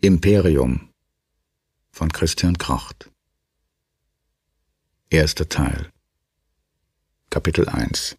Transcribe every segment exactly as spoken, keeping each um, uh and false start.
Imperium von Christian Kracht. Erster Teil. Kapitel eins.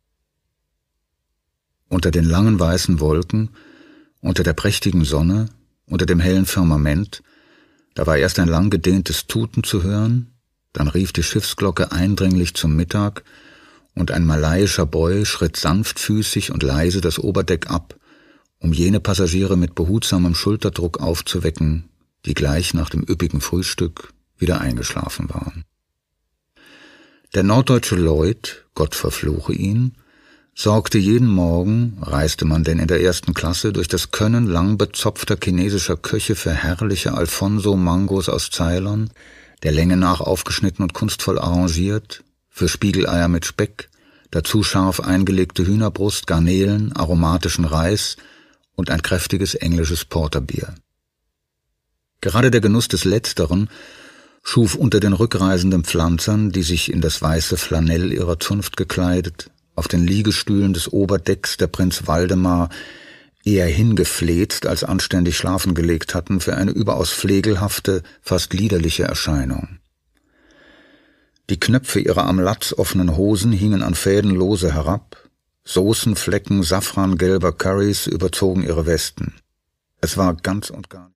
Unter den langen weißen Wolken, unter der prächtigen Sonne, unter dem hellen Firmament, da war erst ein lang gedehntes Tuten zu hören, dann rief die Schiffsglocke eindringlich zum Mittag, und ein malaiischer Boy schritt sanftfüßig und leise das Oberdeck ab, um jene Passagiere mit behutsamem Schulterdruck aufzuwecken, die gleich nach dem üppigen Frühstück wieder eingeschlafen waren. Der norddeutsche Lloyd, Gott verfluche ihn, sorgte jeden Morgen, reiste man denn in der ersten Klasse, durch das Können lang bezopfter chinesischer Köche für herrliche Alfonso-Mangos aus Ceylon, der Länge nach aufgeschnitten und kunstvoll arrangiert, für Spiegeleier mit Speck, dazu scharf eingelegte Hühnerbrust, Garnelen, aromatischen Reis und ein kräftiges englisches Porterbier. Gerade der Genuss des Letzteren schuf unter den rückreisenden Pflanzern, die sich in das weiße Flanell ihrer Zunft gekleidet, auf den Liegestühlen des Oberdecks der Prinz Waldemar eher hingefläzt als anständig schlafen gelegt hatten, für eine überaus pflegelhafte, fast liederliche Erscheinung. Die Knöpfe ihrer am Latz offenen Hosen hingen an Fäden lose herab, Soßenflecken safrangelber Currys überzogen ihre Westen. Es war ganz und gar